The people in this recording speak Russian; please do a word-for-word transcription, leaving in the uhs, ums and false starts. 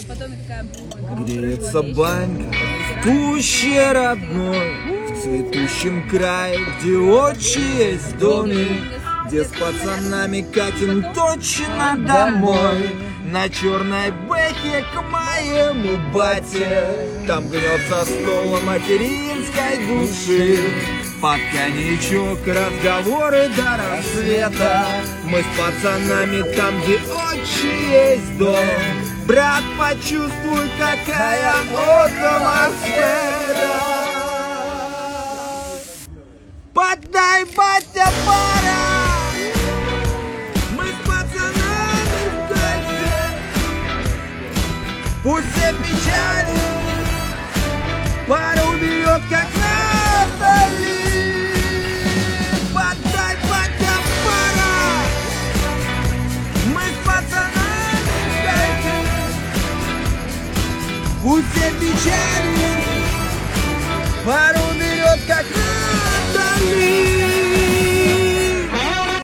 Потом такая... Греется банька в куще родной, в цветущем крае, где отчи есть домик, где с пацанами катим точно домой. На черной бэхе к моему бате, там гнется стол материнской души. Под коньячок разговоры до рассвета, мы с пацанами там, где отчи есть дом. Брат, почувствуй, какая атмосфера. Подай, батя, пора. Мы с пацанами в кайфе. Пусть все печали пару бьет, как Натали. Подай, батя, пора. Мы с пацанами в кайфе. Пусть все печали пару берет, как